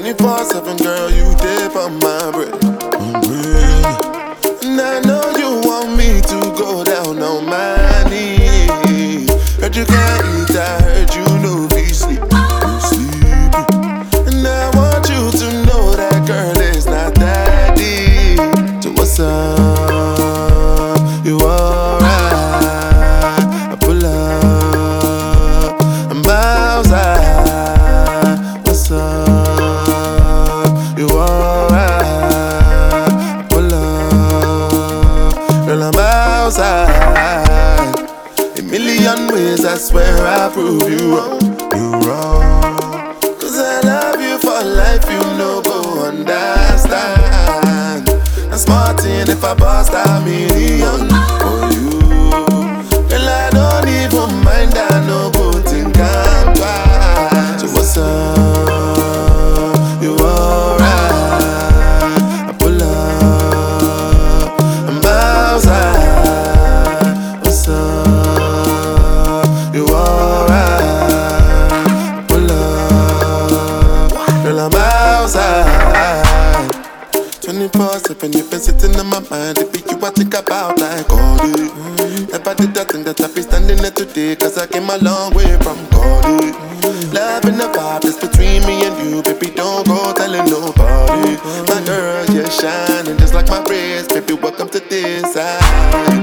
24/7, girl, you dip on my bread. And I know you want me to go down on my knees. Heard you can't eat, I heard you know be sleep. And I want you to know that, girl, it's not that deep. So what's up? You alright? I pull up, I'm outside. What's up? You alright? I pull up, girl, I'm outside. A million ways, I swear I prove you wrong. You wrong. Cause I love you for life, you know, go understand. I'm smarting if I bust a million for you. Girl, I don't even mind, I know go think I'm twice. So what's up? You alright? I pull up, I'm outside. What's up? You alright? I pull up, girl, I'm outside. 24/7, you've been sitting in my mind. It be you I think about like all day. Never did I think that I'd be standing there today, cause I came a long way from God. Loving the vibe that's between me and you, baby, don't go telling nobody. My girl, you're shining just like my wrist, baby, welcome to this side.